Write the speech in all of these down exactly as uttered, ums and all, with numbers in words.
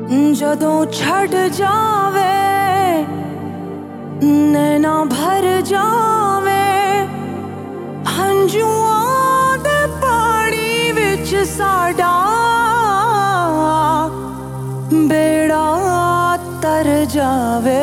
ਜਦੋਂ ਛੱਡ ਜਾਵੇ ਨੈਣਾ ਭਰ ਜਾਵੇ ਹੰਝੂਆਂ ਦੇ ਪਾਣੀ ਵਿੱਚ ਸਾਡਾ ਬੇੜਾ ਤਰ ਜਾਵੇ।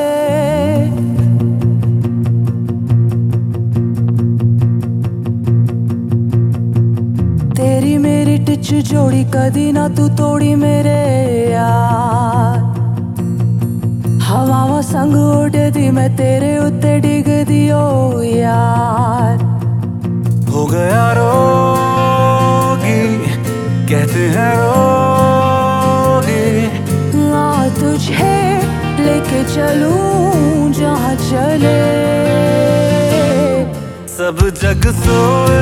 तेरी मेरी टिच जोड़ी कदी ना तू तोड़ी मेरे यार। हवावां संग उड़दी मैं तेरे उत्ते डिगदी ओ यार। हो गया रोगी कहते हैं रोगी, आ तुझे लेके चलूं जहाँ चले। सब जग सोए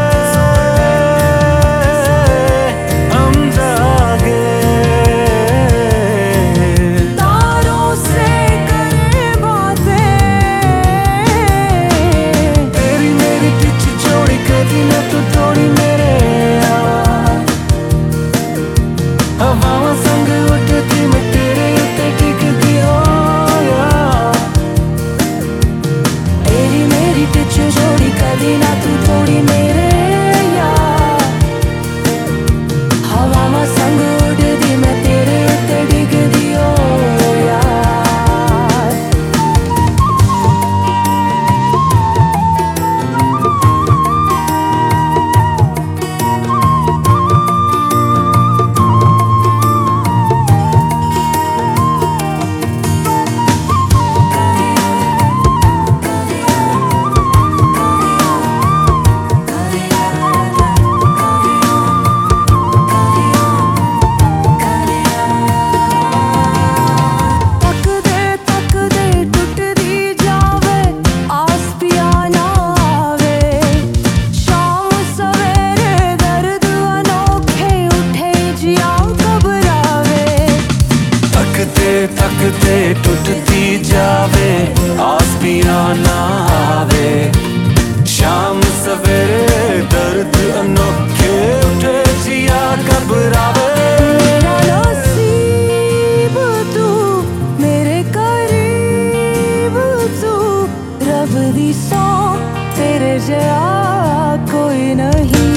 थकते टूटती जावे आस पिया ना आवे। शाम सवेरे दर्द अनोखे उठे जिया घबरावे। मेरा नसीब तू मेरे करीब तू रब दी सौ तेरे जया कोई नहीं।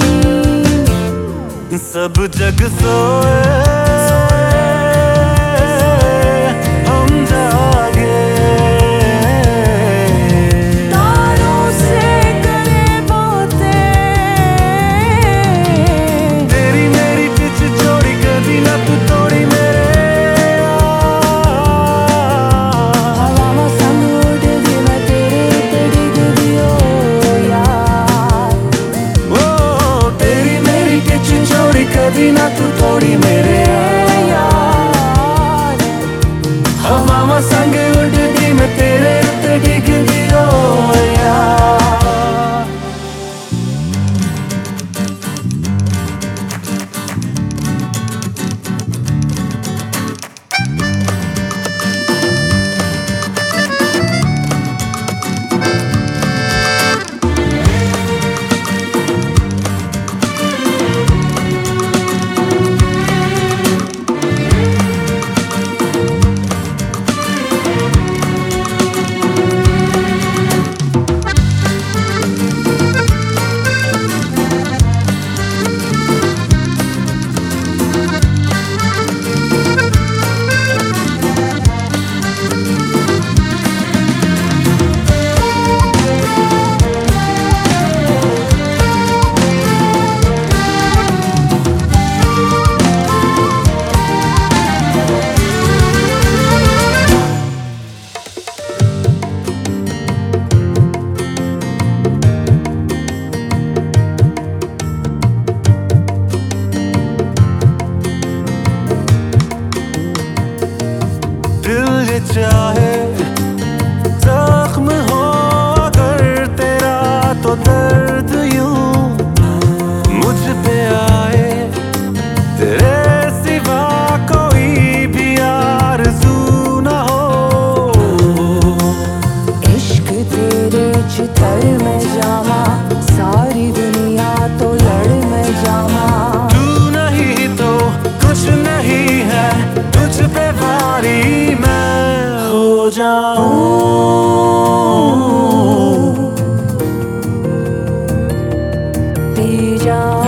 सब जग सोए ना तू थोड़ी मेरे यार। हवावां संग उड़दी मैं तेरे उत्ते डिगदी ओ यार। पी जाऊं